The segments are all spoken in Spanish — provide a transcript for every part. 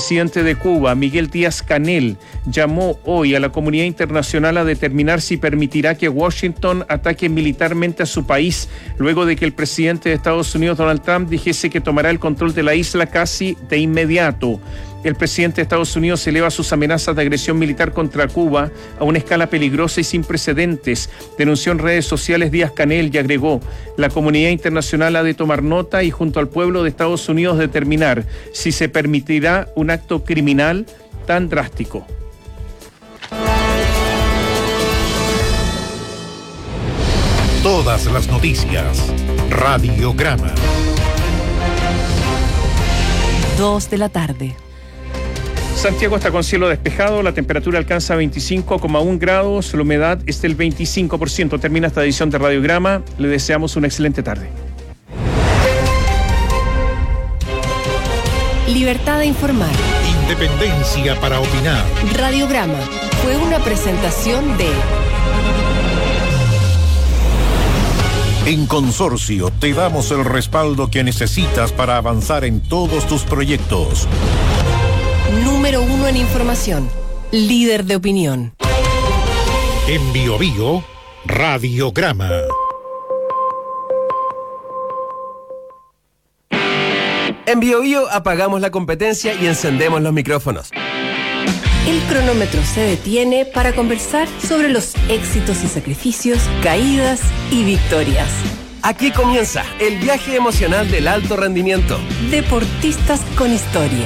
presidente de Cuba, Miguel Díaz-Canel, llamó hoy a la comunidad internacional a determinar si permitirá que Washington ataque militarmente a su país, luego de que el presidente de Estados Unidos, Donald Trump, dijese que tomará el control de la isla casi de inmediato. El presidente de Estados Unidos eleva sus amenazas de agresión militar contra Cuba a una escala peligrosa y sin precedentes. Denunció en redes sociales Díaz-Canel y agregó: la comunidad internacional ha de tomar nota y junto al pueblo de Estados Unidos determinar si se permitirá un acto criminal tan drástico. Todas las noticias. Radiograma. 2 p.m. Santiago está con cielo despejado, la temperatura alcanza 25,1 grados, la humedad es del 25%. Termina esta edición de Radiograma, le deseamos una excelente tarde. Libertad de informar. Independencia para opinar. Radiograma fue una presentación de... En Consorcio te damos el respaldo que necesitas para avanzar en todos tus proyectos. Número 1 en información. Líder de opinión. En Biobío, Radiograma. En Biobío apagamos la competencia y encendemos los micrófonos. El cronómetro se detiene para conversar sobre los éxitos y sacrificios, caídas y victorias. Aquí comienza el viaje emocional del alto rendimiento. Deportistas con historia.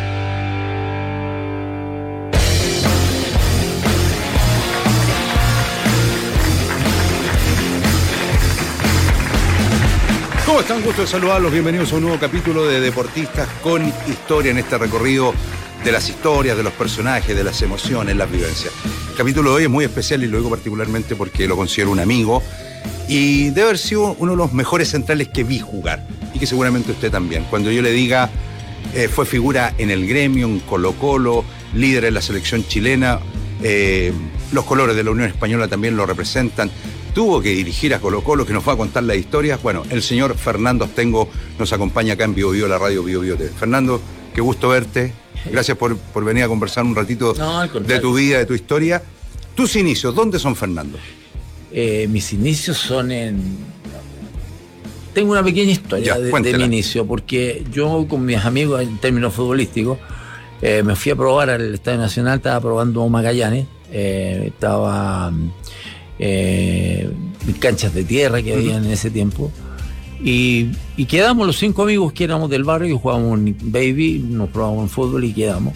¿Cómo están? Gusto de saludarlos. Bienvenidos a un nuevo capítulo de Deportistas con Historia en este recorrido de las historias, de los personajes, de las emociones, las vivencias. El capítulo de hoy es muy especial y lo digo particularmente porque lo considero un amigo y debe haber sido uno de los mejores centrales que vi jugar y que seguramente usted también. Cuando yo le diga, fue figura en el gremio, en Colo-Colo, líder en la selección chilena, los colores de la Unión Española también lo representan. Tuvo que dirigir a Colo-Colo, que nos va a contar las historias. Bueno, el señor Fernando Astengo nos acompaña acá en Biobío, la radio Biobío TV. Fernando, qué gusto verte. Gracias por venir a conversar un ratito de tu vida, de tu historia. Tus inicios, ¿dónde son, Fernando? Mis inicios son en... Tengo una pequeña historia de mi inicio, porque yo con mis amigos en términos futbolísticos me fui a probar al Estadio Nacional, estaba probando Magallanes, estaba... canchas de tierra que había en ese tiempo y quedamos los 5 amigos que éramos del barrio, que jugábamos en baby, nos probábamos en fútbol y quedamos,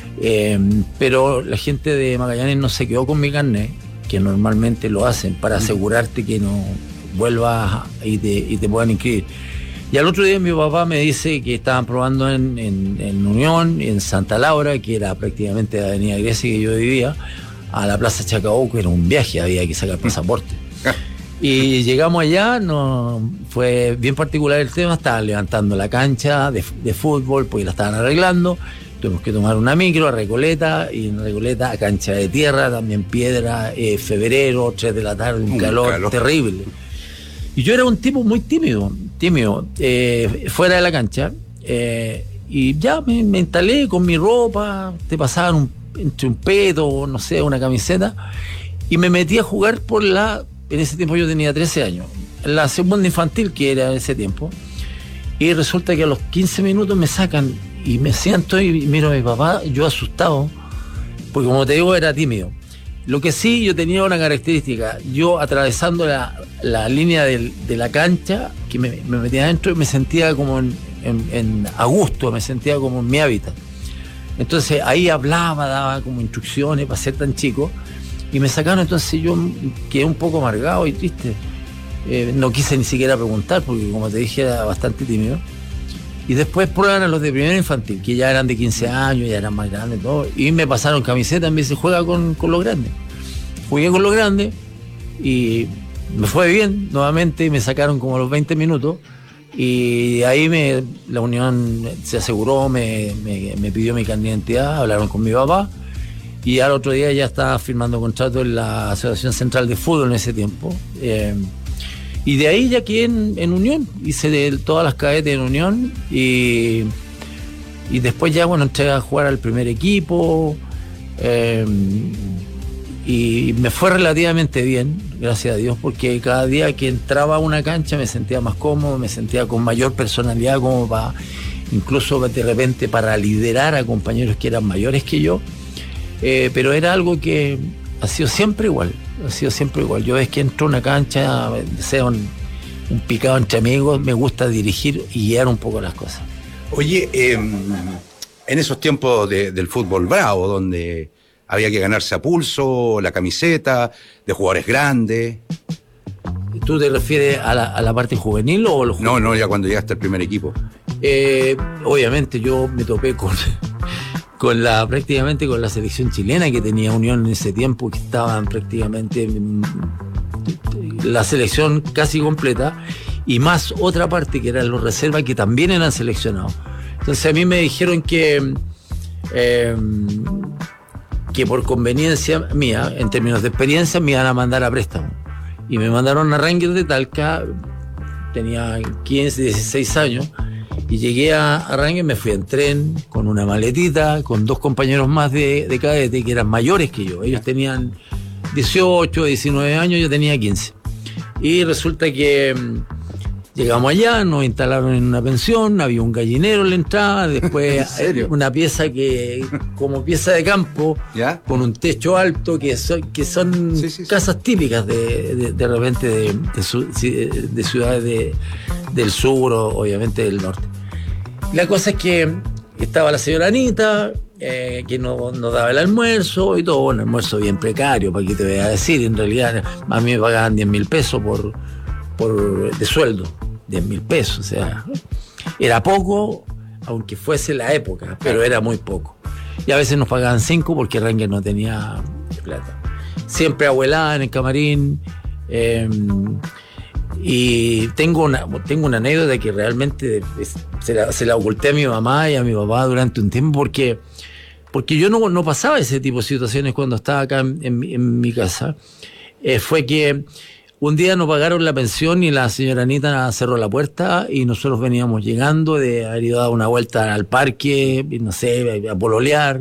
pero la gente de Magallanes no se quedó con mi carnet, que normalmente lo hacen para asegurarte que no vuelvas y te puedan inscribir. Y al otro día mi papá me dice que estaban probando en Unión, en Santa Laura, que era prácticamente la avenida Grecia que yo vivía, a la Plaza Chacabuco. Era un viaje, había que sacar pasaporte. Y llegamos allá, fue bien particular el tema, estaban levantando la cancha de fútbol, porque la estaban arreglando, tuvimos que tomar una micro a Recoleta, y en Recoleta a cancha de tierra, también piedra, febrero, 3 de la tarde, un calor terrible. Y yo era un tipo muy tímido, fuera de la cancha, y ya me instalé con mi ropa, te pasaban entre un peto, no sé, una camiseta, y me metí a jugar en ese tiempo yo tenía 13 años, la segunda infantil que era en ese tiempo, y resulta que a los 15 minutos me sacan y me siento y miro a mi papá, yo asustado, porque como te digo era tímido. Lo que sí, yo tenía una característica, yo atravesando la línea de la cancha, que me metía adentro y me sentía como a gusto, me sentía como en mi hábitat. Entonces ahí hablaba, daba como instrucciones para ser tan chico, y me sacaron. Entonces yo quedé un poco amargado y triste, no quise ni siquiera preguntar porque, como te dije, era bastante tímido. Y después prueban a los de primera infantil, que ya eran de 15 años, ya eran más grandes, todo, y me pasaron camiseta, me dice, juega con los grandes. Jugué con los grandes y me fue bien nuevamente, y me sacaron como a los 20 minutos. Y ahí la Unión se aseguró, me pidió mi carnet de identidad, hablaron con mi papá, y al otro día ya estaba firmando contrato en la Asociación Central de Fútbol en ese tiempo. Y de ahí ya quedé en Unión, hice todas las cadetes en Unión, y Y después ya, bueno, entré a jugar al primer equipo, y me fue relativamente bien, gracias a Dios, porque cada día que entraba a una cancha me sentía más cómodo, me sentía con mayor personalidad, como para, incluso de repente para liderar a compañeros que eran mayores que yo, pero era algo que ha sido siempre igual. Yo es que entro a una cancha, sea un picado entre amigos, me gusta dirigir y guiar un poco las cosas. Oye, en esos tiempos del fútbol bravo, donde había que ganarse a pulso, la camiseta, de jugadores grandes. ¿Tú te refieres a la parte juvenil o los juvenil? No, ya cuando llegaste al primer equipo. Obviamente yo me topé prácticamente con la selección chilena que tenía Unión en ese tiempo, que estaban prácticamente la selección casi completa, y más otra parte que eran los reservas que también eran seleccionados. Entonces a mí me dijeron que por conveniencia mía, en términos de experiencia, me iban a mandar a préstamo. Y me mandaron a Rangers de Talca, tenía 15, 16 años, y llegué a Rangers, me fui en tren, con una maletita, con 2 compañeros más de cadete, que eran mayores que yo. Ellos tenían 18, 19 años, yo tenía 15. Y resulta que llegamos allá, nos instalaron en una pensión, había un gallinero en la entrada, después una pieza como pieza de campo, ¿ya? Con un techo alto, que son casas típicas de repente de ciudades del sur o obviamente del norte. La cosa es que estaba la señora Anita, que nos daba el almuerzo y todo, un almuerzo bien precario, para que te voy a decir, en realidad a mí me pagaban 10.000 pesos de sueldo. 10.000 pesos, o sea, era poco, aunque fuese la época, pero era muy poco. Y a veces nos pagaban 5 porque Rangers no tenía plata. Siempre abuelada en el camarín, y tengo una anécdota que realmente se la oculté a mi mamá y a mi papá durante un tiempo, porque yo no pasaba ese tipo de situaciones cuando estaba acá en mi casa. Fue que un día nos pagaron la pensión y la señora Anita cerró la puerta y nosotros veníamos llegando de haber ido a dar una vuelta al parque, no sé, a pololear,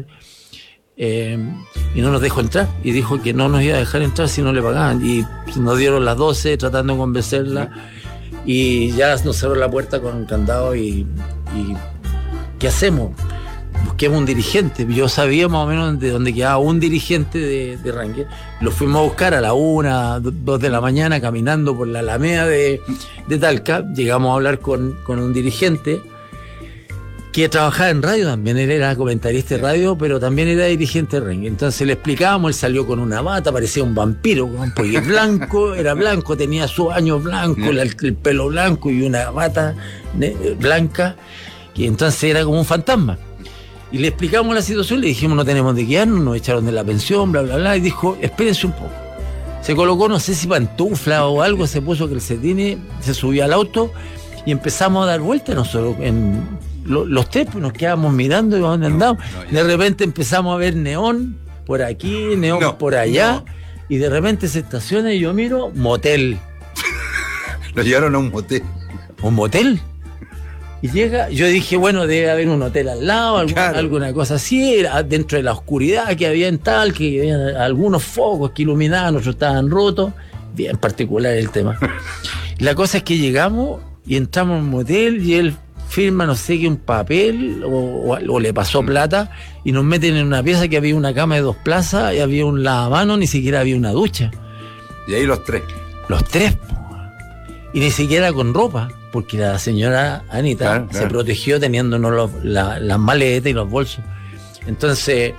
y no nos dejó entrar y dijo que no nos iba a dejar entrar si no le pagaban, y nos dieron las 12 tratando de convencerla y ya nos cerró la puerta con un candado y ¿qué hacemos? Busquemos un dirigente. Yo sabía más o menos de dónde quedaba un dirigente de Rangers. Lo fuimos a buscar a la 1, 2 de la mañana, caminando por la Alameda de Talca. Llegamos a hablar con un dirigente que trabajaba en radio también. Él era comentarista de radio, pero también era dirigente de Rangers. Entonces le explicábamos, él salió con una bata, parecía un vampiro, porque era blanco, tenía sus años blancos, el pelo blanco y una bata blanca, y entonces era como un fantasma. Y le explicamos la situación, le dijimos no tenemos de quedarnos, nos echaron de la pensión, bla, bla, bla, y dijo, espérense un poco. Se colocó, no sé si pantufla o algo, se puso calcetines, se subió al auto y empezamos a dar vueltas nosotros, los 3, pues nos quedábamos mirando y dónde andábamos. De repente empezamos a ver neón por aquí, neón por allá, y de repente se estaciona y yo miro, motel. Nos llevaron a un motel. ¿Un motel? Y llega, yo dije, bueno, debe haber un hotel al lado, alguna cosa así, dentro de la oscuridad que había en tal, que había algunos focos que iluminaban, otros estaban rotos, bien particular el tema. La cosa es que llegamos y entramos en un motel y él firma no sé qué un papel o le pasó plata y nos meten en una pieza que había una cama de 2 plazas y había un lavamanos, ni siquiera había una ducha. Y ahí los 3. Los 3, y ni siquiera con ropa, porque la señora Anita se protegió teniéndonos las maletas y los bolsos. Entonces,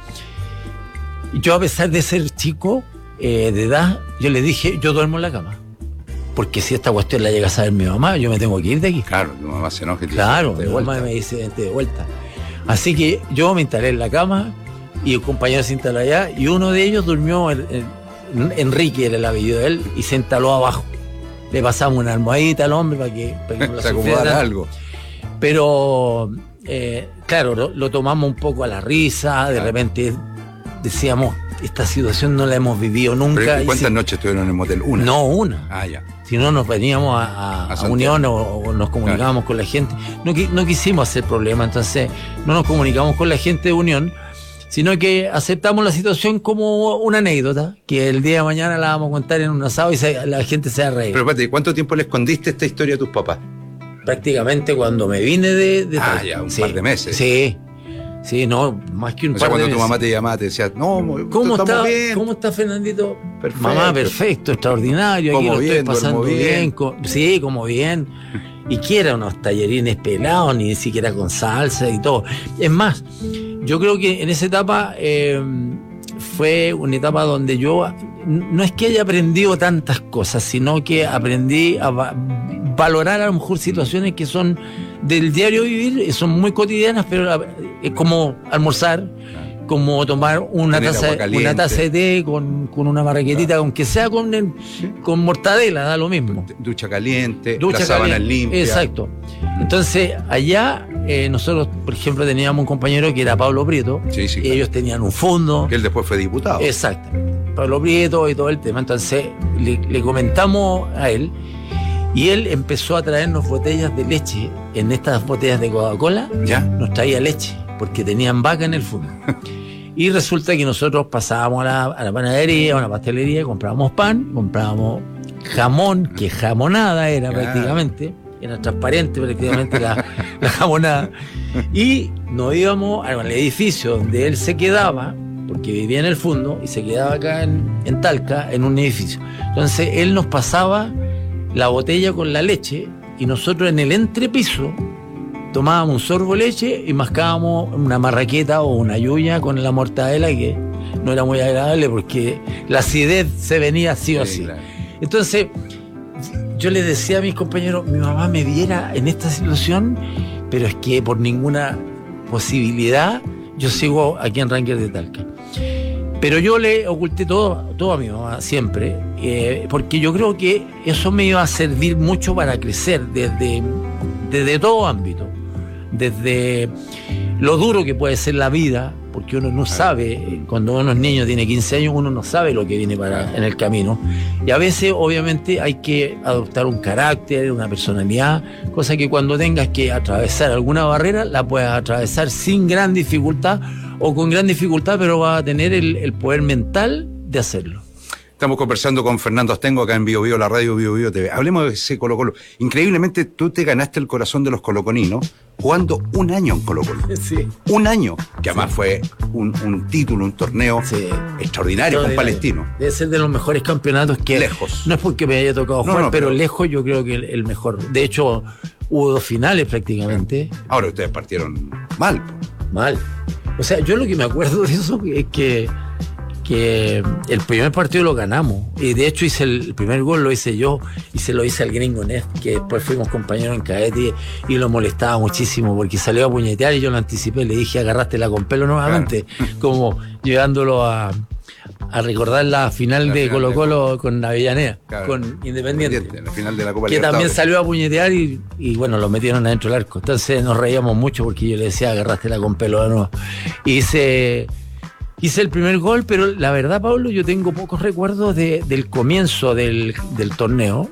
yo a pesar de ser chico de edad, yo le dije, yo duermo en la cama. Porque si esta cuestión la llega a saber mi mamá, yo me tengo que ir de aquí. Claro, tu mamá se enoja. Claro, mi mamá me dice, vente de vuelta. Así que yo me instalé en la cama y el compañero se instaló allá y uno de ellos durmió, Enrique era el apellido de él, y se instaló abajo. Le pasamos una almohadita al hombre para que no se acomodara algo. Pero, claro, lo tomamos un poco a la risa, de repente decíamos, esta situación no la hemos vivido nunca. ¿Pero cuántas noches estuvieron en el motel? ¿Una? No, una. Ah, ya. Si no, nos veníamos a Unión o nos comunicábamos con la gente. No quisimos hacer problema, entonces no nos comunicamos con la gente de Unión, sino que aceptamos la situación como una anécdota, que el día de mañana la vamos a contar en un asado y la gente se va a reír. Pero espérate, ¿cuánto tiempo le escondiste esta historia a tus papás? Prácticamente cuando me vine de ya, un par de meses. Sí, no, más que un par de meses. Cuando tu mamá te llamaba, te decía, no, ¿Cómo estamos bien? ¿Cómo está Fernandito? Perfecto. Mamá, perfecto, extraordinario, aquí lo estoy pasando bien. Sí, como bien. Y que eran unos tallarines pelados, ni siquiera con salsa y todo. Es más, yo creo que en esa etapa fue una etapa donde yo no es que haya aprendido tantas cosas, sino que aprendí a valorar a lo mejor situaciones que son del diario vivir, son muy cotidianas, pero es como almorzar, como tomar una taza de té con una marraquetita, aunque sea con mortadela, da lo mismo. Ducha caliente, las sábanas limpias. Exacto. Entonces, allá nosotros, por ejemplo, teníamos un compañero que era Pablo Prieto, sí, y claro. Ellos tenían un fondo. Que él después fue diputado. Exacto. Pablo Prieto y todo el tema. Entonces, le comentamos a él, y él empezó a traernos botellas de leche. En estas botellas de Coca-Cola, ¿Ya? Nos traía leche, porque tenían vaca en el fondo. Y resulta que nosotros pasábamos a la panadería, a una pastelería, comprábamos pan, comprábamos jamón, que jamonada era prácticamente, era transparente prácticamente la jamonada, y nos íbamos al edificio donde él se quedaba, porque vivía en el fondo, y se quedaba acá en Talca, en un edificio. Entonces él nos pasaba la botella con la leche, y nosotros en el entrepiso tomábamos un sorbo de leche y mascábamos una marraqueta o una yuya con la mortadela, que no era muy agradable porque la acidez se venía sí o sí. Claro. Entonces, yo les decía a mis compañeros, mi mamá me viera en esta situación, pero es que por ninguna posibilidad yo sigo aquí en Rangers de Talca. Pero yo le oculté todo a mi mamá siempre, porque yo creo que eso me iba a servir mucho para crecer desde todo ámbito. Desde lo duro que puede ser la vida, porque uno no sabe, cuando uno es niño, tiene 15 años, uno no sabe lo que viene en el camino, y a veces obviamente hay que adoptar un carácter, una personalidad, cosa que cuando tengas que atravesar alguna barrera la puedas atravesar sin gran dificultad o con gran dificultad, pero vas a tener el poder mental de hacerlo. Estamos conversando con Fernando Astengo acá en Bio Bio, la radio Bio Bio TV. Hablemos de ese Colo-Colo. Increíblemente, tú te ganaste el corazón de los coloconinos jugando un año en Colo-Colo. Sí. Un año, que además fue un título, un torneo extraordinario con Palestino. Debe ser de los mejores campeonatos que... Lejos. No es porque me haya tocado jugar, pero lejos yo creo que el mejor. De hecho, hubo 2 finales prácticamente. Ahora ustedes partieron mal. Mal. O sea, yo lo que me acuerdo de eso es que el primer partido lo ganamos, y de hecho hice el primer gol, lo hice yo, y se lo hice al gringo Ned, que después fuimos compañeros en Cadete, y lo molestaba muchísimo porque salió a puñetear y yo lo anticipé, le dije agarrártela con pelo nuevamente, como llevándolo a recordar la final de Colo-Colo con Avellaneda, con Independiente, la final de la Copa que también salió a puñetear y bueno, lo metieron adentro del arco. Entonces nos reíamos mucho porque yo le decía agarrártela con pelo de nuevo. Hice el primer gol, pero la verdad, Pablo, yo tengo pocos recuerdos del comienzo del torneo.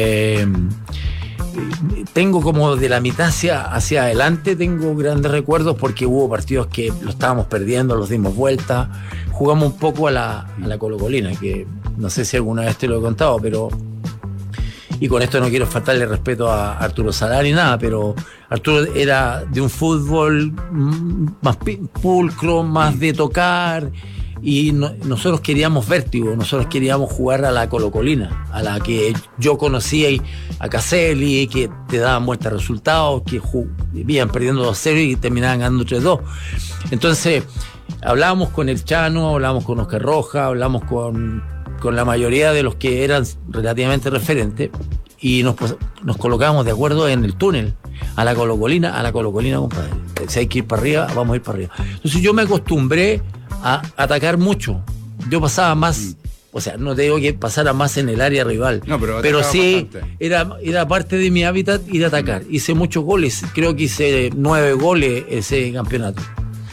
Tengo como de la mitad hacia adelante, tengo grandes recuerdos porque hubo partidos que lo estábamos perdiendo, los dimos vuelta, jugamos un poco a la Colo-Colina, que no sé si alguna vez te lo he contado, pero... Y con esto no quiero faltarle respeto a Arturo Salá ni nada, pero Arturo era de un fútbol más pulcro, más de tocar, y nosotros queríamos vértigo, nosotros queríamos jugar a la Colo-Colina, a la que yo conocía, y a Caselli, que te daban vuelta resultados, que iban perdiendo 2-0 y terminaban ganando 3-2. Entonces, hablábamos con el Chano, hablábamos con Oscar Roja, hablábamos con la mayoría de los que eran relativamente referentes, y nos colocábamos de acuerdo en el túnel, a la Colo-Colina, compadre. Si hay que ir para arriba, vamos a ir para arriba. Entonces yo me acostumbré a atacar mucho. Yo pasaba más, o sea, no te digo que pasara más en el área rival, pero sí era parte de mi hábitat ir a atacar. Hice muchos goles, creo que hice 9 goles ese campeonato.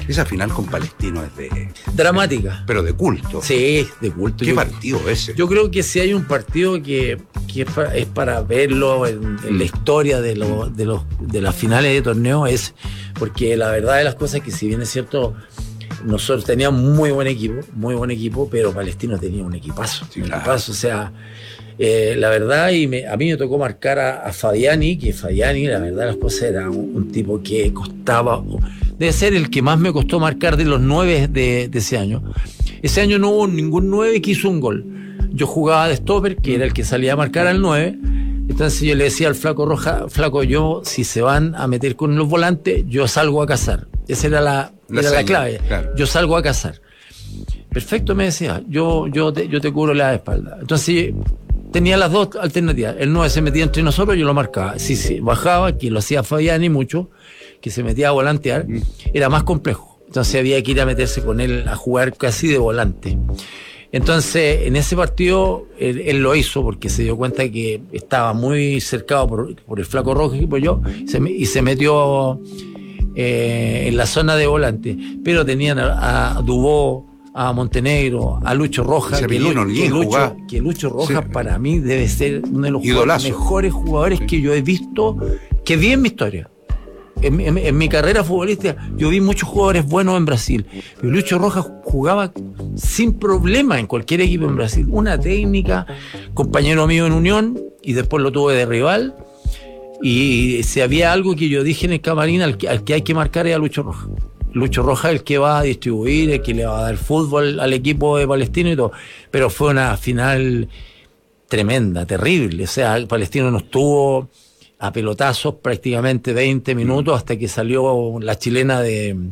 Esa final con Palestino es de... Dramática. Pero de culto. Sí, de culto. ¿Qué partido ese? Yo creo que si hay un partido que es para verlo en la historia de las finales de torneo, es porque la verdad de las cosas es que, si bien es cierto, nosotros teníamos muy buen equipo, pero Palestino tenía un equipazo. Sí, un claro. equipazo, o sea, la verdad, a mí me tocó marcar a Fabiani, que Fabiani, la verdad de las cosas, era un tipo que costaba... Debe ser el que más me costó marcar de los 9 de ese año. Ese año no hubo ningún 9 que hizo un gol. Yo jugaba de stopper, que era el que salía a marcar al 9. Entonces yo le decía al Flaco Roja, Flaco, yo, si se van a meter con los volantes, yo salgo a cazar. Esa era la clave. Claro. Yo salgo a cazar. Perfecto, me decía. Yo te cubro la espalda. Entonces tenía las dos alternativas. El 9 se metía entre nosotros, yo lo marcaba. Si bajaba, que lo hacía Fabiani mucho, que se metía a volantear, era más complejo. Entonces había que ir a meterse con él a jugar casi de volante. Entonces, en ese partido, él lo hizo porque se dio cuenta que estaba muy cercado por el Flaco Rojo y por yo, y se metió en la zona de volante. Pero tenían a Dubó, a Montenegro, a Lucho Rojas, que Lucho Rojas, sí, para mí debe ser uno de los mejores jugadores que yo he visto, que vi en mi historia. En mi carrera futbolística yo vi muchos jugadores buenos en Brasil, pero Lucho Rojas jugaba sin problema en cualquier equipo en Brasil. Una técnica, compañero mío en Unión, y después lo tuve de rival. Y si había algo que yo dije en el camarín, al que hay que marcar es a Lucho Rojas. Lucho Rojas es el que va a distribuir, el que le va a dar fútbol al equipo de Palestino y todo. Pero fue una final tremenda, terrible. O sea, el Palestino nos tuvo a pelotazos prácticamente 20 minutos hasta que salió la chilena del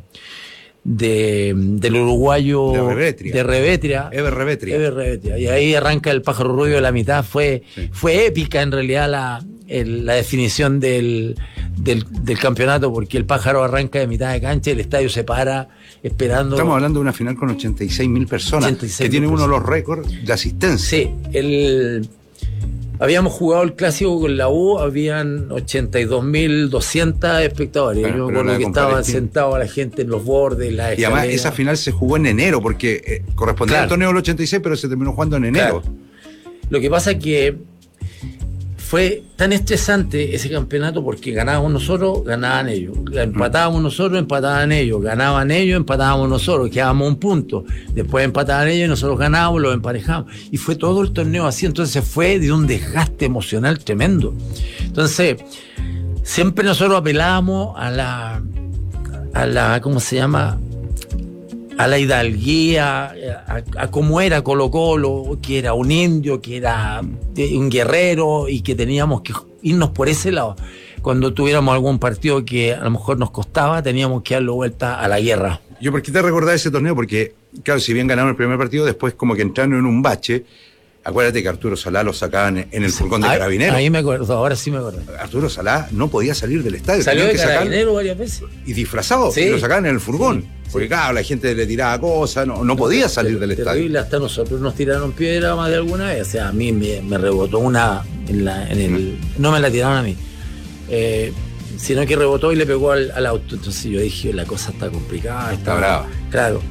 uruguayo de Revetria. Ever Revetria. Y ahí arranca el pájaro rubio de la mitad. Fue épica en realidad la definición del campeonato, porque el pájaro arranca de mitad de cancha y el estadio se para esperando. Estamos hablando de una final con 86.000 personas, que tiene uno de los récords de asistencia. Sí, habíamos jugado el clásico con la U, habían 82.200 espectadores. Yo me acuerdo que estaban sentados la gente en los bordes, la escalera. Y además esa final se jugó en enero, porque correspondía al torneo del 86, pero se terminó jugando en enero. Claro. Lo que pasa es que fue tan estresante ese campeonato porque ganábamos nosotros, ganaban ellos. Empatábamos nosotros, empataban ellos. Ganaban ellos, empatábamos nosotros. Quedábamos un punto. Después empataban ellos y nosotros ganábamos, los emparejamos. Y fue todo el torneo así. Entonces fue de un desgaste emocional tremendo. Entonces, siempre nosotros apelábamos a la ¿cómo se llama? A la hidalguía, a cómo era Colo-Colo, que era un indio, que era un guerrero, y que teníamos que irnos por ese lado. Cuando tuviéramos algún partido que a lo mejor nos costaba, teníamos que darle vuelta a la guerra. Yo, ¿por qué te recordaba ese torneo? Porque, claro, si bien ganaron el primer partido, después como que entraron en un bache. Acuérdate que Arturo Salá lo sacaban en el furgón de Carabineros. Ahí me acuerdo, ahora sí me acuerdo. Arturo Salá no podía salir del estadio. Salió de Carabineros varias veces. Y disfrazado, sí, y lo sacaban en el furgón. Sí. Porque claro, la gente le tiraba cosas, no podía salir del estadio. Terrible, hasta nosotros nos tiraron piedra más de alguna vez. O sea, a mí me rebotó una no me la tiraron a mí. Sino que rebotó y le pegó al auto. Entonces yo dije, la cosa está complicada. Está brava. Claro.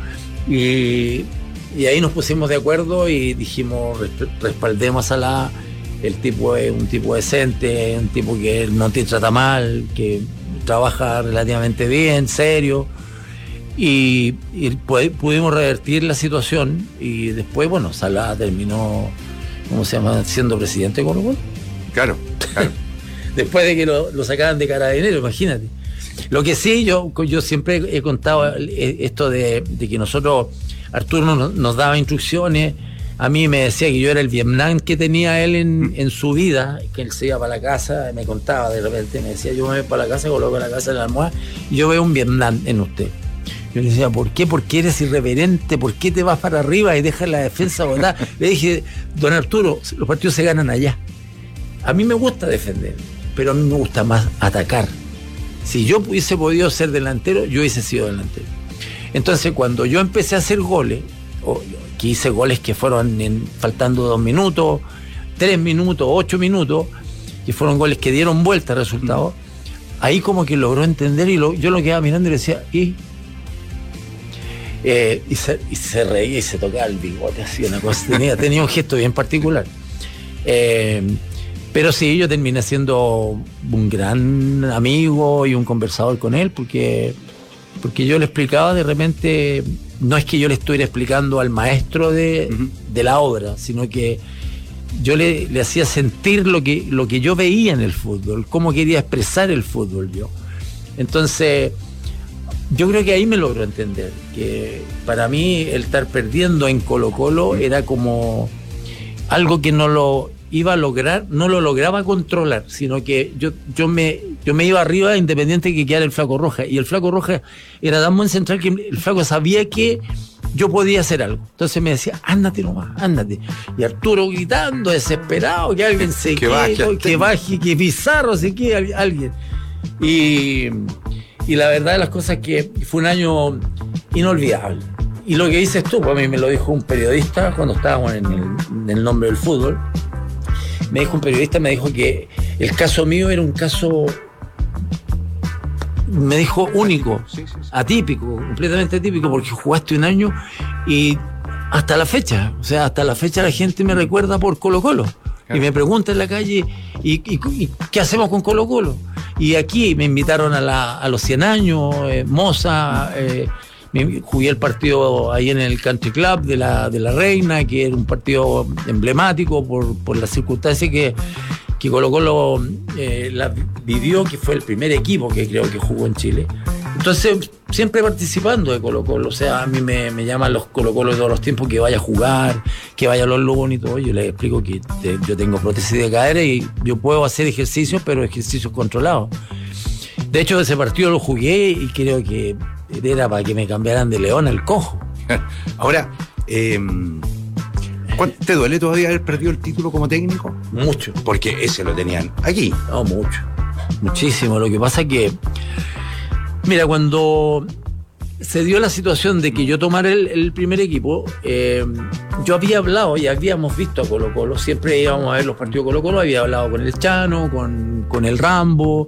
Y ahí nos pusimos de acuerdo y dijimos, respaldemos el tipo es un tipo decente, un tipo que no te trata mal, que trabaja relativamente bien, serio. Y pudimos revertir la situación y después, bueno, Salá terminó, ¿cómo se llama?, siendo presidente de Colo-Colo. Claro. Después de que lo sacaban de Carabineros, imagínate. Lo que sí, yo siempre he contado esto de que nosotros, Arturo nos daba instrucciones. A mí me decía que yo era el Vietnam que tenía él en su vida, que él se iba para la casa, me contaba de repente, me decía, yo me voy para la casa, coloco la casa en la almohada y yo veo un Vietnam en usted. Yo le decía, ¿por qué? Porque eres irreverente, ¿por qué te vas para arriba y dejas la defensa botada? Le dije, don Arturo, los partidos se ganan allá. A mí me gusta defender, pero a mí me gusta más atacar. Si yo hubiese podido ser delantero, yo hubiese sido delantero. Entonces, cuando yo empecé a hacer goles, que hice goles que fueron faltando 2 minutos, 3 minutos, 8 minutos, que fueron goles que dieron vuelta al resultado, ahí como que logró entender y yo lo quedaba mirando y le decía, Y se reía y se tocaba el bigote, así una cosa. Tenía un gesto bien particular. Pero sí, yo terminé siendo un gran amigo y un conversador con él, porque yo le explicaba de repente, no es que yo le estuviera explicando al maestro de la obra, sino que yo le hacía sentir lo que yo veía en el fútbol, cómo quería expresar el fútbol yo. Entonces, yo creo que ahí me logró entender que para mí el estar perdiendo en Colo-Colo era como algo que no lo iba a lograr, no lo lograba controlar, sino que yo me iba arriba independiente de que quedara el Flaco Rojas, y el Flaco Rojas era tan buen central que el Flaco sabía que yo podía hacer algo, entonces me decía, ándate nomás, ándate, y Arturo gritando desesperado que alguien se quede, que baje, que Pizarro se quede, alguien, y la verdad de las cosas es que fue un año inolvidable. Y lo que dices tú, pues a mí me lo dijo un periodista cuando estábamos en el Nombre del Fútbol. Me dijo un periodista, me dijo que el caso mío era un caso, me dijo, único, atípico, completamente atípico, porque jugaste un año y hasta la fecha la gente me recuerda por Colo-Colo. Claro. Y me pregunta en la calle, ¿y qué hacemos con Colo-Colo? Y aquí me invitaron a los 100 años, Moza, jugué el partido ahí en el Country Club de la Reina, que era un partido emblemático por las circunstancias que Colo-Colo la vivió, que fue el primer equipo que creo que jugó en Chile. Entonces, siempre participando de Colo-Colo, o sea, a mí me llaman los Colo-Colo de todos los tiempos que vaya a jugar, que vaya a los Lobos y todo. Yo les explico que yo tengo prótesis de cadera y yo puedo hacer ejercicios, pero ejercicios controlados. De hecho, ese partido lo jugué y creo que era para que me cambiaran de León al Cojo. Ahora, ¿te duele todavía haber perdido el título como técnico? Mucho. Porque ese lo tenían aquí. No, mucho. Muchísimo. Lo que pasa es que, mira, cuando se dio la situación de que yo tomara el primer equipo, yo había hablado y habíamos visto a Colo-Colo. Siempre íbamos a ver los partidos de Colo-Colo. Había hablado con el Chano, con el Rambo.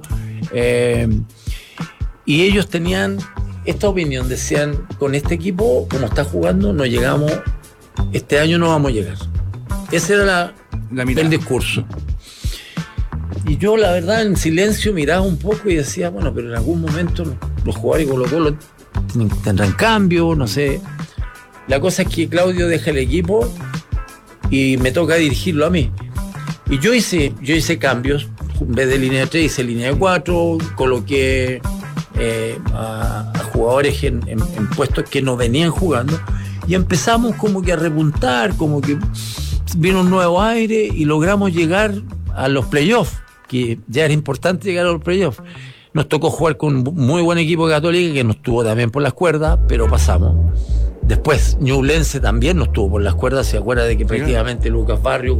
Y ellos tenían esta opinión, decían, con este equipo, como está jugando, no llegamos, este año no vamos a llegar. Ese era el discurso. Y yo, la verdad, en silencio miraba un poco y decía, bueno, pero en algún momento los jugadores de Colo-Colo tendrán cambio, no sé. La cosa es que Claudio deja el equipo y me toca dirigirlo a mí. Y yo hice cambios, en vez de línea de 3 hice línea de 4, coloqué a jugadores en puestos que no venían jugando y empezamos como que a repuntar, como que vino un nuevo aire y logramos llegar a los playoffs, que ya era importante llegar a los playoffs. Nos tocó jugar con un muy buen equipo de Católica que nos tuvo también por las cuerdas, pero pasamos. Después Ñublense también nos tuvo por las cuerdas, se acuerda de que prácticamente Lucas Barrio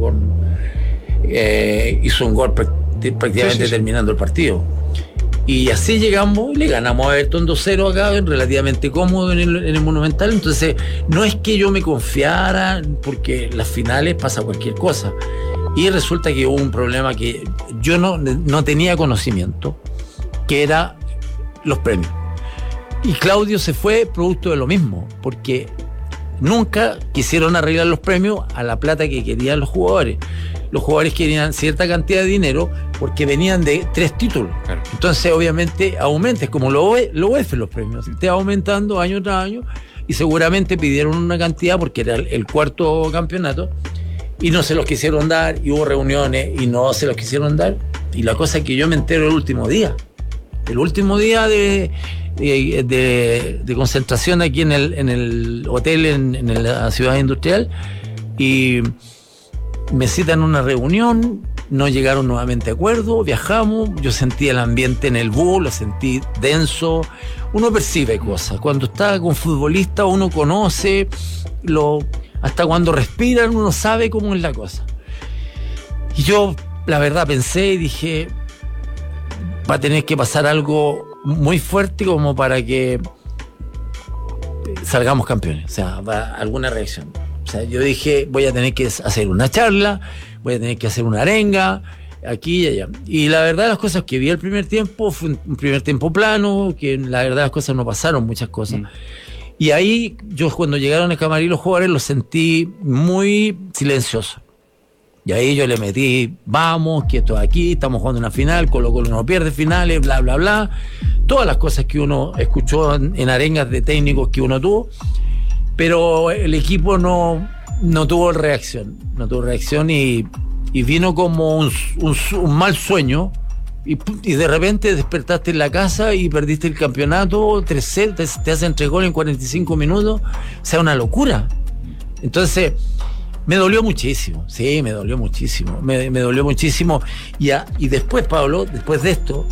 hizo un gol prácticamente terminando el partido. Y así llegamos y le ganamos a Everton 2-0 acá, relativamente cómodo en el Monumental. Entonces, no es que yo me confiara, porque en las finales pasa cualquier cosa. Y resulta que hubo un problema que yo no tenía conocimiento, que era los premios. Y Claudio se fue producto de lo mismo, porque nunca quisieron arreglar los premios a la plata que querían los jugadores. Los jugadores querían cierta cantidad de dinero porque venían de 3 títulos. Claro. Entonces, obviamente, aumentes, como lo UEF los premios, te va aumentando año tras año, y seguramente pidieron una cantidad porque era el 4º campeonato, y no se los quisieron dar, y hubo reuniones y no se los quisieron dar. Y la cosa es que yo me entero el último día de concentración aquí en el hotel en la ciudad industrial, y me citan a una reunión, no llegaron nuevamente a acuerdo, viajamos, yo sentí el ambiente en el bus, lo sentí denso. Uno percibe cosas, cuando está con futbolistas uno conoce, hasta cuando respiran uno sabe cómo es la cosa. Y yo, la verdad, pensé y dije, va a tener que pasar algo muy fuerte como para que salgamos campeones, o sea, alguna reacción. O sea, yo dije, voy a tener que hacer una charla, voy a tener que hacer una arenga, aquí y allá. Y la verdad, las cosas que vi el primer tiempo fue un primer tiempo plano, que la verdad las cosas no pasaron, muchas cosas. Y ahí yo cuando llegaron al camarín los jugadores los sentí muy silenciosos. Y ahí yo le metí, vamos, que esto aquí, estamos jugando una final, Colo-Colo no pierde finales, bla, bla, bla. Todas las cosas que uno escuchó en arengas de técnicos que uno tuvo, pero el equipo no tuvo reacción. No tuvo reacción y vino como un mal sueño. Y de repente despertaste en la casa y perdiste el campeonato 3-0, te hacen 3 goles en 45 minutos. O sea, una locura. Entonces, me dolió muchísimo. Sí, me dolió muchísimo. Me dolió muchísimo. Y después, Pablo, después de esto,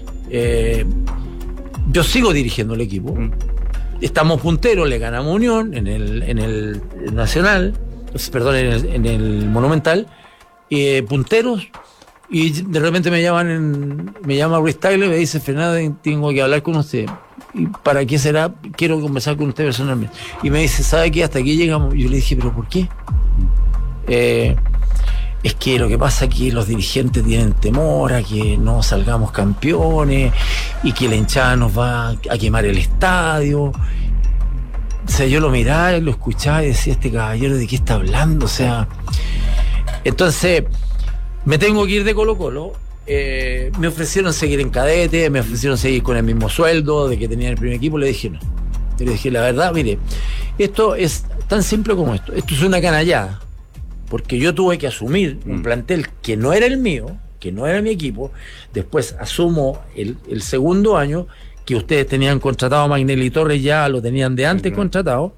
yo sigo dirigiendo el equipo. Estamos punteros, le ganamos a Unión en el Nacional, perdón, en el Monumental, punteros. Y de repente me llama Ruiz Tagle y me dice: Fernando, tengo que hablar con usted. ¿Y para qué será? Quiero conversar con usted personalmente. Y me dice: ¿sabe qué? Hasta aquí llegamos. Y yo le dije: ¿pero por qué? Es que lo que pasa es que los dirigentes tienen temor a que no salgamos campeones y que la hinchada nos va a quemar el estadio. O sea, yo lo miraba y lo escuchaba y decía: este caballero, ¿de qué está hablando? O sea, entonces me tengo que ir de Colo-Colo. Me ofrecieron seguir en cadete, me ofrecieron seguir con el mismo sueldo de que tenía el primer equipo. Le dije no. Le dije: la verdad, mire, esto es tan simple como esto. Esto es una canallada. Porque yo tuve que asumir un plantel que no era el mío, que no era mi equipo. Después asumo el segundo año, que ustedes tenían contratado a Magnelli Torres, ya lo tenían de antes contratado.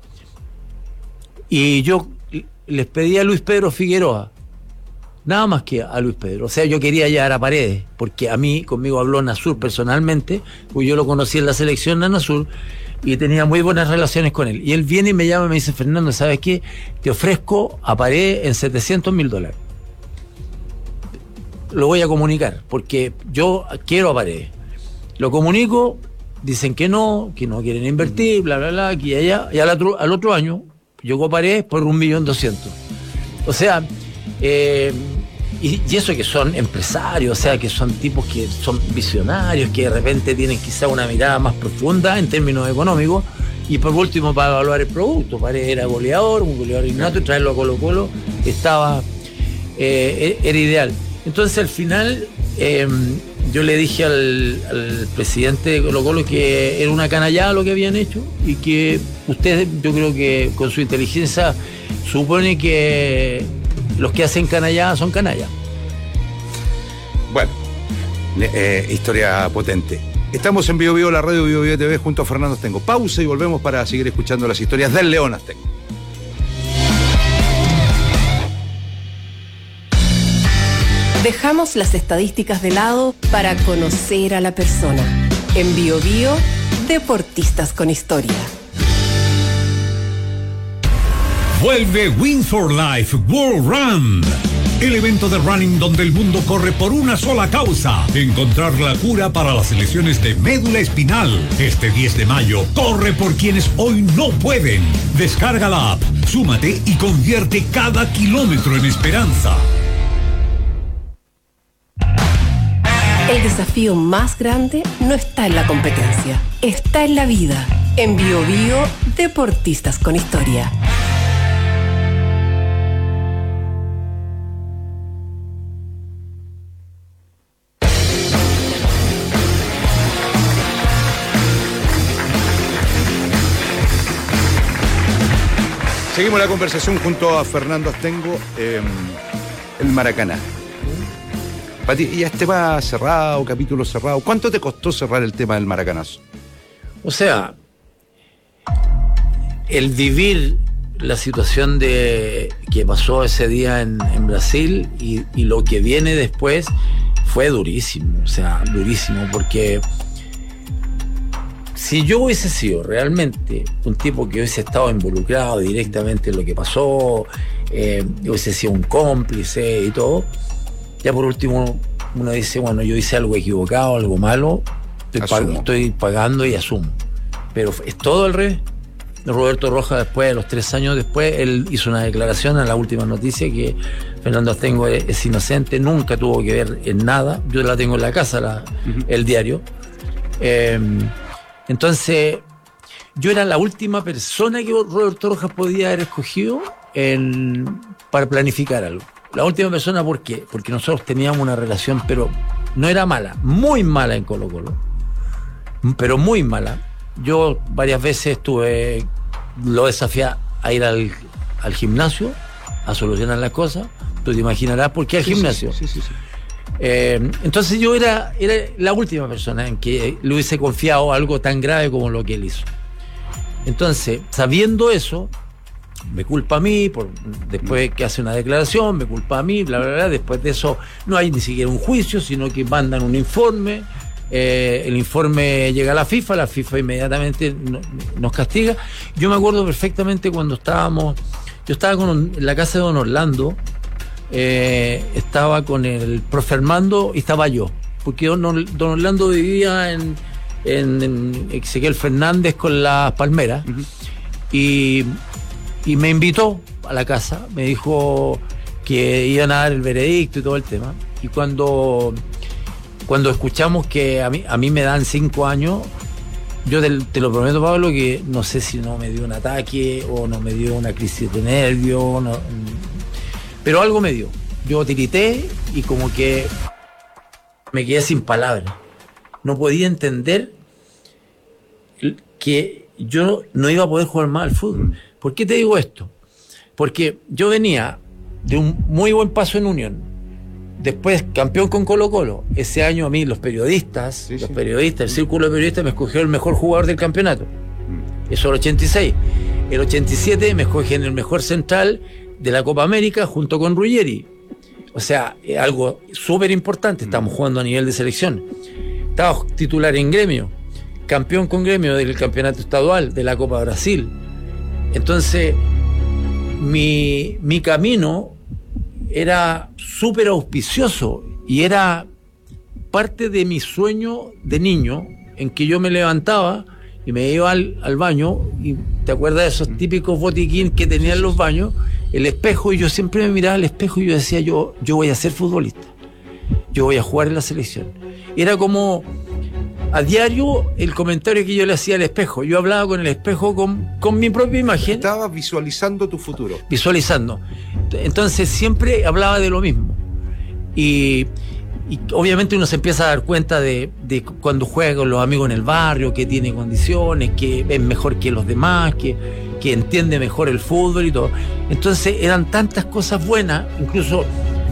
Y yo les pedí a Luis Pedro Figueroa, nada más que a Luis Pedro. O sea, yo quería llegar a Paredes, porque conmigo habló Nasur personalmente, porque yo lo conocí en la selección de Nasur y tenía muy buenas relaciones con él. Y él viene y me llama y me dice: Fernando, ¿sabes qué? Te ofrezco a Paredes en $700,000. Lo voy a comunicar, porque yo quiero a Paredes. Lo comunico, dicen que no quieren invertir, bla, bla, bla, aquí y allá. Y al otro año llegó Paredes por 1.200.000. O sea, y eso que son empresarios, o sea, que son tipos que son visionarios, que de repente tienen quizá una mirada más profunda en términos económicos. Y por último, para evaluar el producto, Paredes era un goleador innato, y traerlo a Colo-Colo era ideal. Entonces, al final, yo le dije al presidente de Colo-Colo que era una canallada lo que habían hecho y que ustedes, yo creo que con su inteligencia, supone que los que hacen canallada son canallas. Bueno, historia potente. Estamos en Bio Bio, la radio Bio Bio TV, junto a Fernando Astengo. Pausa y volvemos para seguir escuchando las historias del León Astengo. Dejamos las estadísticas de lado para conocer a la persona. En Bio Bio, deportistas con historia. Vuelve Win for Life World Run, el evento de running donde el mundo corre por una sola causa: encontrar la cura para las lesiones de médula espinal. Este 10 de mayo, corre por quienes hoy no pueden. Descarga la app, súmate y convierte cada kilómetro en esperanza. El desafío más grande no está en la competencia, está en la vida. En Bio Bio, deportistas con historia. Seguimos la conversación junto a Fernando Astengo, el Maracaná. Pati, ¿ya este va cerrado, capítulo cerrado? ¿Cuánto te costó cerrar el tema del Maracanazo? O sea, el vivir la situación de que pasó ese día en Brasil y lo que viene después fue durísimo, o sea, durísimo, porque si yo hubiese sido realmente un tipo que hubiese estado involucrado directamente en lo que pasó, hubiese sido un cómplice y todo, ya por último uno dice: bueno, yo hice algo equivocado, algo malo, estoy pagando y asumo. Pero es todo al revés. Roberto Rojas, después, a los 3 años después, él hizo una declaración en la última noticia que Fernando Astengo es inocente, nunca tuvo que ver en nada. Yo la tengo en la casa, el diario. Entonces, yo era la última persona que Roberto Rojas podía haber escogido para planificar algo. La última persona, ¿por qué? Porque nosotros teníamos una relación, pero no era mala, muy mala en Colo-Colo, pero muy mala. Yo varias veces lo desafié a ir al gimnasio a solucionar las cosas. Tú te imaginarás por qué al gimnasio. Sí. Entonces yo era la última persona en que le hubiese confiado algo tan grave como lo que él hizo. Entonces, sabiendo eso, me culpa a mí, después que hace una declaración, me culpa a mí, bla, bla, bla. Después de eso no hay ni siquiera un juicio, sino que mandan un informe. El informe llega a la FIFA inmediatamente nos castiga. Yo me acuerdo perfectamente cuando yo estaba en la casa de don Orlando, estaba con el profe Armando y estaba yo, porque don Orlando vivía en Ezequiel Fernández con las Palmeras. Uh-huh. Y me invitó a la casa, me dijo que iban a dar el veredicto y todo el tema. Y cuando escuchamos que a mí me dan 5 años, yo te lo prometo, Pablo, que no sé si no me dio un ataque o no me dio una crisis de nervio, pero algo me dio. Yo tirité y como que me quedé sin palabras. No podía entender que yo no iba a poder jugar más al fútbol. ¿Por qué te digo esto? Porque yo venía de un muy buen paso en Unión, después campeón con Colo-Colo. Ese año a mí los periodistas, el círculo de periodistas me escogió el mejor jugador del campeonato. Eso el 86. El 87 me escogen el mejor central de la Copa América junto con Ruggeri. O sea, algo súper importante. Estamos jugando a nivel de selección. Estaba titular en Gremio, campeón con Gremio del campeonato estadual de la Copa Brasil. Entonces, mi camino era súper auspicioso y era parte de mi sueño de niño, en que yo me levantaba y me iba al baño, y te acuerdas de esos típicos botiquín que tenían los baños, el espejo, y yo siempre me miraba al espejo y yo decía, yo voy a ser futbolista, yo voy a jugar en la selección. Era como a diario el comentario que yo le hacía al espejo. Yo hablaba con el espejo con mi propia imagen. Estabas visualizando tu futuro. Visualizando. Entonces siempre hablaba de lo mismo. Y obviamente uno se empieza a dar cuenta de cuando juega con los amigos en el barrio, que tiene condiciones, que es mejor que los demás, que entiende mejor el fútbol y todo. Entonces eran tantas cosas buenas, incluso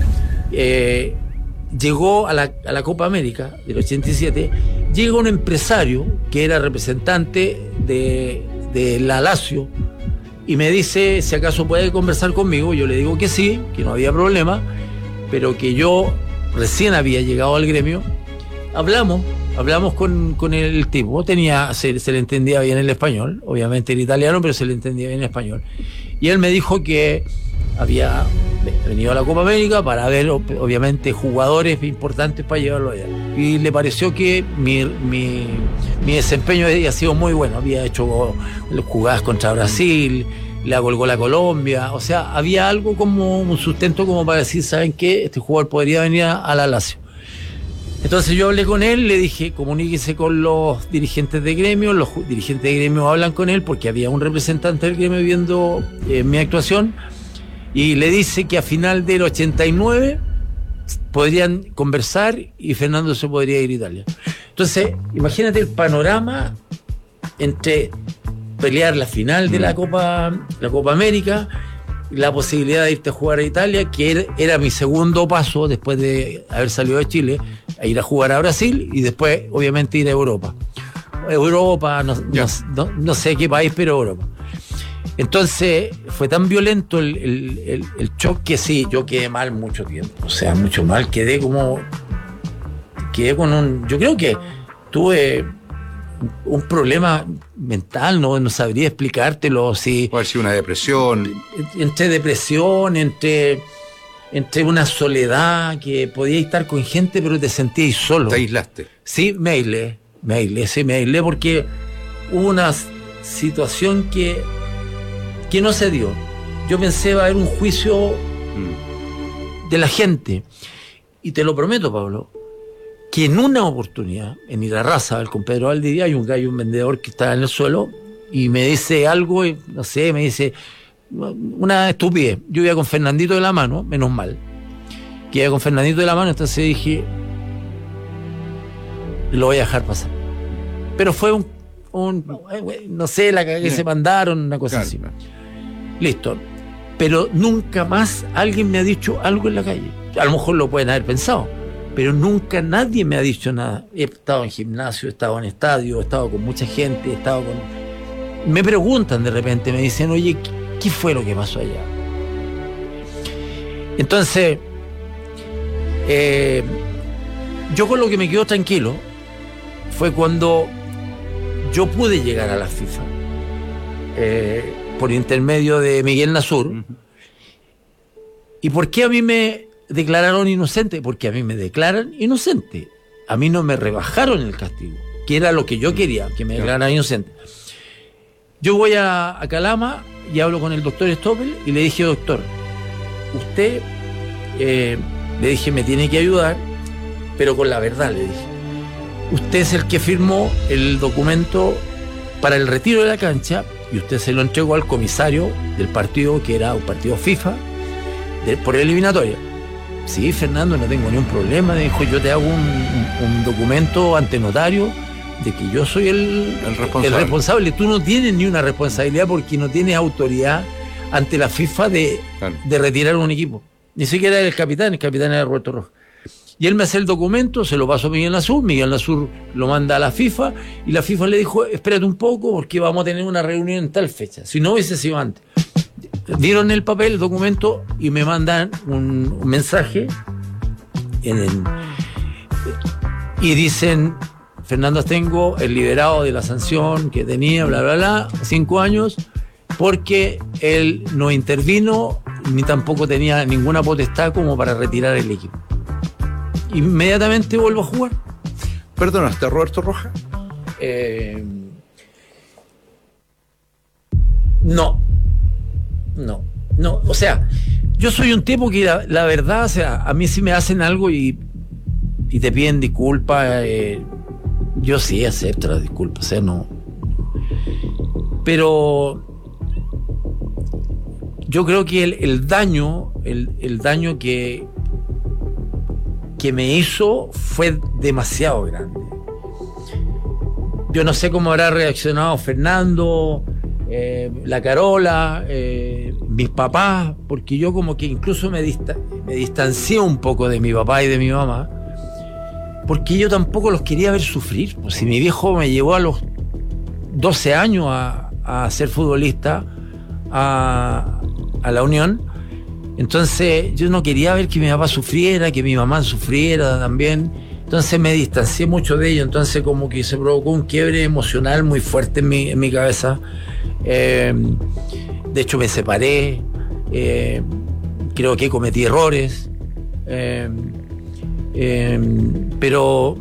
llegó a la Copa América del 87, llega un empresario que era representante de la Lazio y me dice si acaso puede conversar conmigo. Yo le digo que sí, que no había problema, pero que yo recién había llegado al Gremio. Hablamos con el tipo, se le entendía bien el español, obviamente el italiano, pero se le entendía bien el español. Y él me dijo que había venido a la Copa América para ver, obviamente, jugadores importantes para llevarlo allá. Y le pareció que mi desempeño había sido muy bueno. Había hecho jugadas contra Brasil, le hago el gol a Colombia. O sea, había algo como un sustento como para decir, ¿saben qué? Este jugador podría venir a la Lazio. Entonces yo hablé con él, le dije, comuníquese con los dirigentes de Gremio. Los dirigentes de Gremio hablan con él porque había un representante del Gremio viendo mi actuación, y le dice que a final del 89 podrían conversar y Fernando se podría ir a Italia. Entonces, imagínate el panorama entre pelear la final de la Copa América, la posibilidad de irte a jugar a Italia, que era mi segundo paso después de haber salido de Chile, a ir a jugar a Brasil y después, obviamente, ir a Europa. No sé qué país, pero Europa. Entonces fue tan violento el shock que sí, yo quedé mal mucho tiempo, o sea, mucho mal, quedé con yo creo que tuve un problema mental, no sabría explicártelo. Si puede ser una depresión. Entre depresión, entre una soledad, que podías estar con gente pero te sentías solo. ¿Te aislaste? Sí, me aislé porque hubo una situación que no se dio. Yo pensé va a haber un juicio de la gente, y te lo prometo, Pablo, que en una oportunidad, en Irarrázaval con Pedro Valdivia, hay un vendedor que estaba en el suelo, y me dice algo, no sé, me dice una estupidez. Yo iba con Fernandito de la mano, menos mal, que iba con Fernandito de la mano, entonces dije, lo voy a dejar pasar. Pero fue no sé, la que se mandaron, una cosa así. Listo. Pero nunca más alguien me ha dicho algo en la calle. A lo mejor lo pueden haber pensado, pero nunca nadie me ha dicho nada. He estado en gimnasio, he estado en estadio, he estado con mucha gente, he estado con... Me preguntan de repente, me dicen, oye, ¿qué fue lo que pasó allá? Entonces, yo con lo que me quedo tranquilo fue cuando yo pude llegar a la FIFA por intermedio de Miguel Nasur. ¿Y por qué a mí me declararon inocente? Porque a mí me declaran inocente. A mí no me rebajaron el castigo, que era lo que yo quería, que me declararan inocente. Yo voy a Calama y hablo con el doctor Stoppel y le dije, doctor, usted, le dije, me tiene que ayudar, pero con la verdad, le dije. Usted es el que firmó el documento para el retiro de la cancha y usted se lo entregó al comisario del partido, que era un partido FIFA, por eliminatoria. Sí, Fernando, no tengo ningún problema. Me dijo, yo te hago un documento ante notario de que yo soy el responsable. Tú no tienes ni una responsabilidad porque no tienes autoridad ante la FIFA de retirar un equipo. Ni siquiera el capitán era Roberto Rojas. Y él me hace el documento, se lo pasó a Miguel Nasur lo manda a la FIFA, y la FIFA le dijo, espérate un poco porque vamos a tener una reunión en tal fecha. Si no hubiese sido antes. Dieron el papel, el documento, y me mandan un mensaje y dicen, Fernando Astengo es liberado de la sanción que tenía, bla, bla, bla, 5 años, porque él no intervino ni tampoco tenía ninguna potestad como para retirar el equipo. Inmediatamente vuelvo a jugar. Perdona, ¿está Roberto Rojas? No, o sea, yo soy un tipo que la verdad, o sea, a mí si me hacen algo y te piden disculpas, yo sí acepto las disculpas, o sea, no. Pero yo creo que el daño que me hizo fue demasiado grande. Yo no sé cómo habrá reaccionado Fernando, la Carola, mis papás, porque yo como que incluso me distancié un poco de mi papá y de mi mamá, porque yo tampoco los quería ver sufrir. Pues si mi viejo me llevó a los 12 años a ser futbolista a la Unión, entonces yo no quería ver que mi papá sufriera, que mi mamá sufriera también. Entonces me distancié mucho de ello. Entonces como que se provocó un quiebre emocional muy fuerte en mi cabeza. De hecho me separé, creo que cometí errores, pero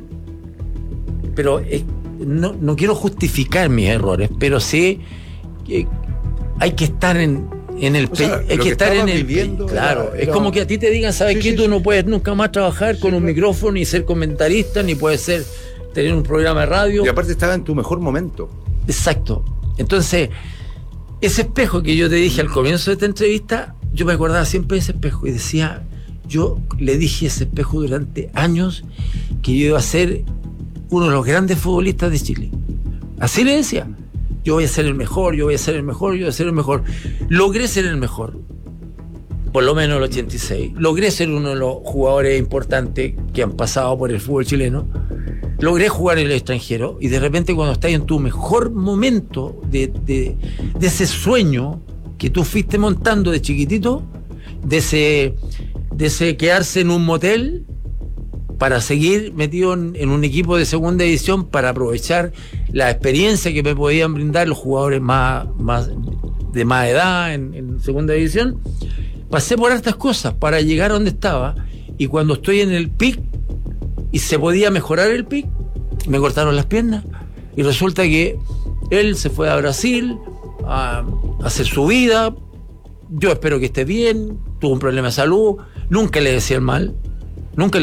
no quiero justificar mis errores, pero sí hay que estar en el hay que estar en el viviendo, claro, es como que a ti te digan, ¿sabes qué? Tú no puedes nunca más trabajar con un micrófono, ni ser comentarista, ni puedes tener un programa de radio. Y aparte estaba en tu mejor momento. Exacto. Entonces, ese espejo que yo te dije al comienzo de esta entrevista, yo me acordaba siempre de ese espejo y decía, yo le dije a ese espejo durante años que yo iba a ser uno de los grandes futbolistas de Chile. Así le decía. Yo voy a ser el mejor, yo voy a ser el mejor, yo voy a ser el mejor. Logré ser el mejor, por lo menos el 86. Logré ser uno de los jugadores importantes que han pasado por el fútbol chileno. Logré jugar en el extranjero y de repente cuando estás en tu mejor momento de ese sueño que tú fuiste montando de chiquitito, de ese quedarse en un motel para seguir metido en un equipo de segunda división, para aprovechar la experiencia que me podían brindar los jugadores de más edad en segunda división. Pasé por hartas cosas para llegar a donde estaba, y cuando estoy en el pic y se podía mejorar el pic, me cortaron las piernas y resulta que él se fue a Brasil a hacer su vida. Yo espero que esté bien, tuvo un problema de salud, nunca le decía el mal,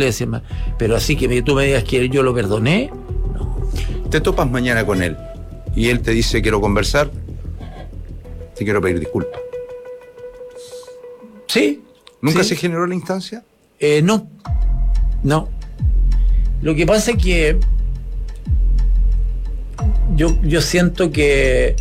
pero así que tú me digas que yo lo perdoné, no. Te topas mañana con él y él te dice quiero conversar, te quiero pedir disculpas. Sí. ¿Nunca sí. se generó la instancia? No. Lo que pasa es que yo siento que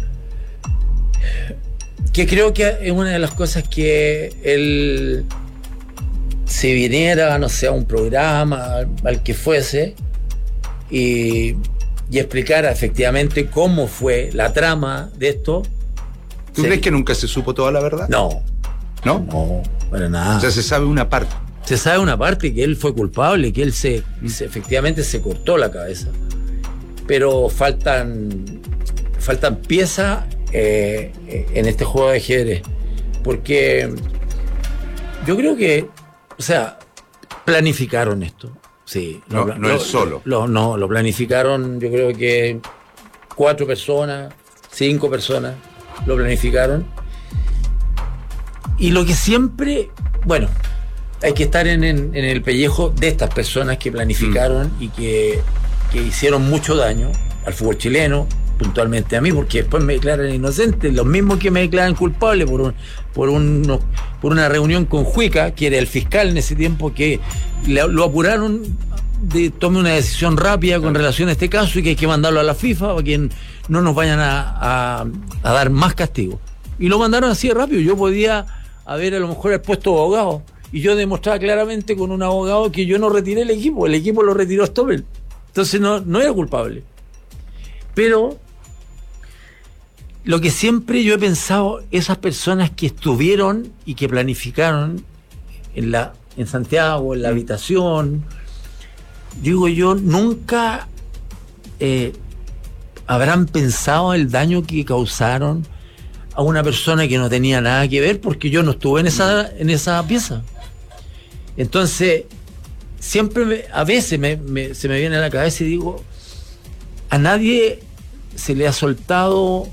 creo que es una de las cosas que él, si viniera, no sé, a un programa, al que fuese, y explicara efectivamente cómo fue la trama de esto. ¿Tú crees que nunca se supo toda la verdad? No, para nada. O sea, se sabe una parte. Se sabe una parte, que él fue culpable, que él efectivamente se cortó la cabeza. Pero faltan piezas en este juego de ajedrez. Porque yo creo que, o sea, planificaron esto. Sí. No él solo. Lo planificaron, yo creo que 4 personas, 5 personas lo planificaron. Y lo que siempre, bueno, hay que estar en el pellejo de estas personas que planificaron y que hicieron mucho daño al fútbol chileno, puntualmente a mí, porque después me declaran inocente, los mismos que me declaran culpable por una reunión con Juica, que era el fiscal en ese tiempo, que lo apuraron de tome una decisión rápida con relación a este caso y que hay que mandarlo a la FIFA para que no nos vayan a dar más castigo. Y lo mandaron así de rápido. Yo podía haber a lo mejor el puesto de abogado, y yo demostraba claramente con un abogado que yo no retiré el equipo lo retiró Stoppel. Entonces no era culpable. Pero lo que siempre yo he pensado, esas personas que estuvieron y que planificaron en Santiago, en la habitación, digo yo, nunca habrán pensado el daño que causaron a una persona que no tenía nada que ver, porque yo no estuve en esa pieza. Entonces, siempre a veces se me viene a la cabeza y digo, a nadie se le ha soltado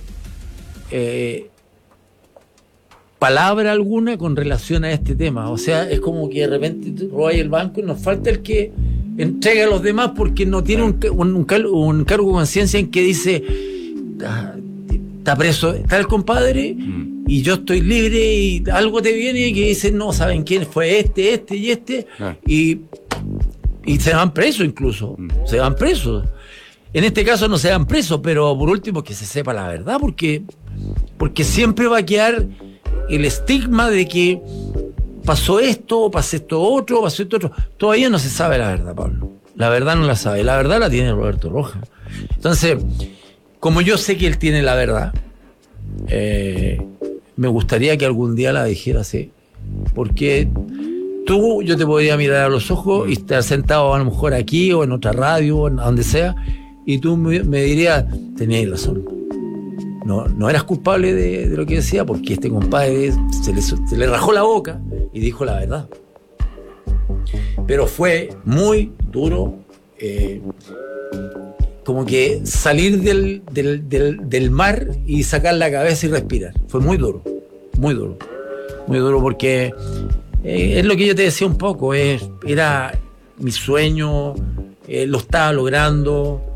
palabra alguna con relación a este tema. O sea, es como que de repente tú robas el banco y nos falta el que entrega a los demás porque no tiene un cargo de conciencia en que dice, está preso, está el compadre y yo estoy libre, y algo te viene y que dice, no, ¿saben quién fue este y este? Y se van presos incluso, se van presos. En este caso no se van presos, pero por último que se sepa la verdad, porque siempre va a quedar el estigma de que pasó esto otro. Todavía no se sabe la verdad, Pablo. La verdad no la sabe, la verdad la tiene Roberto Rojas. Entonces, como yo sé que él tiene la verdad, me gustaría que algún día la dijera así. Porque yo te podría mirar a los ojos y estar sentado a lo mejor aquí o en otra radio o en donde sea, y tú me dirías, tenías razón. No eras culpable de lo que decía, porque este compadre se le rajó la boca y dijo la verdad. Pero fue muy duro, como que salir del mar y sacar la cabeza y respirar. Fue muy duro porque es lo que yo te decía un poco, era mi sueño, lo estaba logrando.